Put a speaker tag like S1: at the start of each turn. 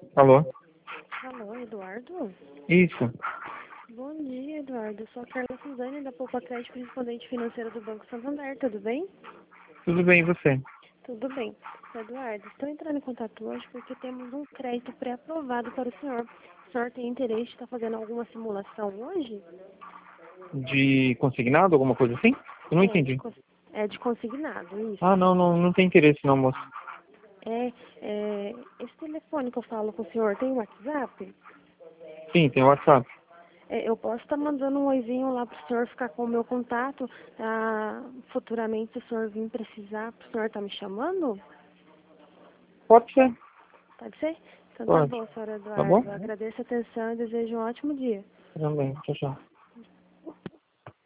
S1: Alô?
S2: Alô, Eduardo?
S1: Isso.
S2: Bom dia, Eduardo. Eu sou a Carla Suzane, da Poupa Crédito Correspondente Financeira do Banco Santander. Tudo bem?
S1: Tudo bem, e você?
S2: Tudo bem. Eduardo, estou entrando em contato hoje porque temos um crédito pré-aprovado para o senhor. O senhor tem interesse em estar fazendo alguma simulação hoje?
S1: De consignado, alguma coisa assim? Eu não
S2: É,
S1: entendi.
S2: de consignado,
S1: Ah,
S2: isso.
S1: não tem interesse não, moço.
S2: Esse telefone que eu falo com o senhor tem WhatsApp?
S1: Sim, tem WhatsApp.
S2: Eu posso estar mandando um oizinho lá para o senhor ficar com o meu contato. Futuramente, se o senhor vir precisar, o senhor está me chamando?
S1: Pode ser.
S2: Pode ser? Então tá
S1: Pode.
S2: bom, senhor
S1: Tá bom?
S2: Eduardo. Eu agradeço a atenção e desejo um ótimo dia.
S1: Também. Tchau, tchau.